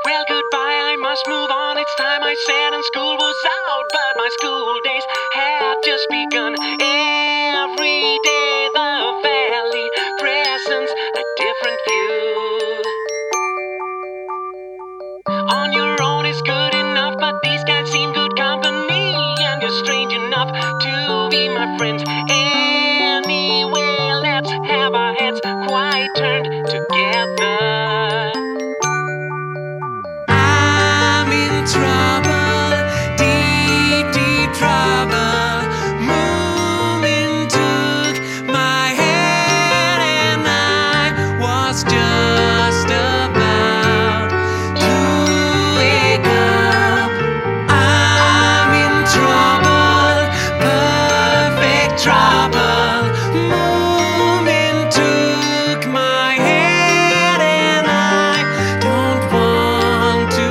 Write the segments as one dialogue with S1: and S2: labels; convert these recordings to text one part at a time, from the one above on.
S1: Well, goodbye, I must move on. It's time I said, and school was out, but my school days have just begun. Every day the valley presents a different view. On your own is good enough, but these guys seem good company, and you're strange enough to be my friends. Anyway, let's have our heads quite turned together. I'm in trouble, deep, deep trouble. Moomin took my head, and I was just about to wake up. I'm in trouble, perfect trouble. Moomin took my head, and I don't want to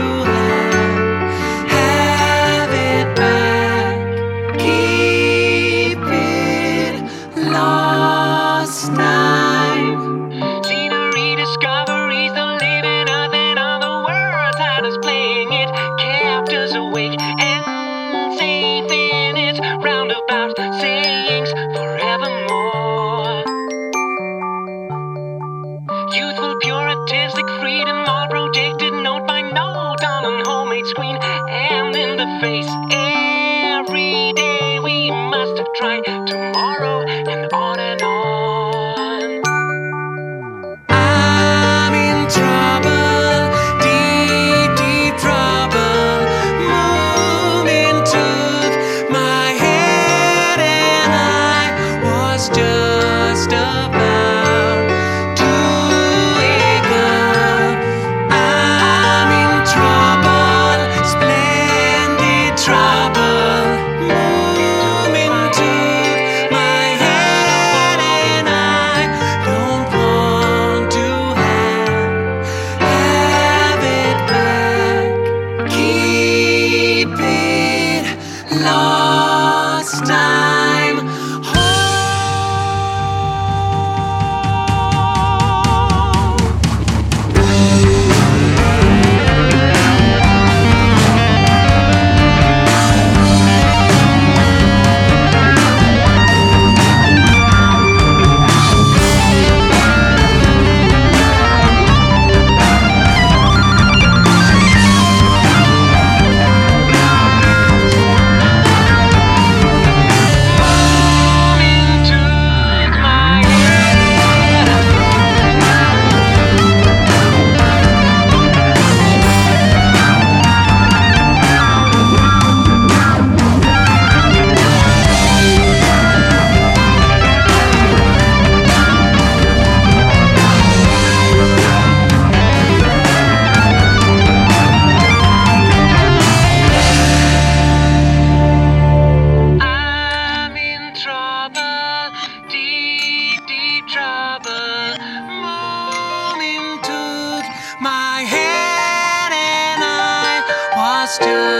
S1: have it back. Keep it lost time. Scenery, discoveries, the living earth and all the words had us playing it, kept us awake and safe in its roundabout sayings forevermore. Youthful, puritanistic freedom, all projected note by note on a homemade screen and in the face. Every day we must try tomorrow and on and on. I'm in trouble, deep, deep trouble. Moomin took my head, and I was just about to wake up. I'm in trouble, splendid trouble. Moomin took my head, and I don't want to have it back. Keep it lost time. I'm in trouble, deep, deep trouble. Moomin took my head, and I was just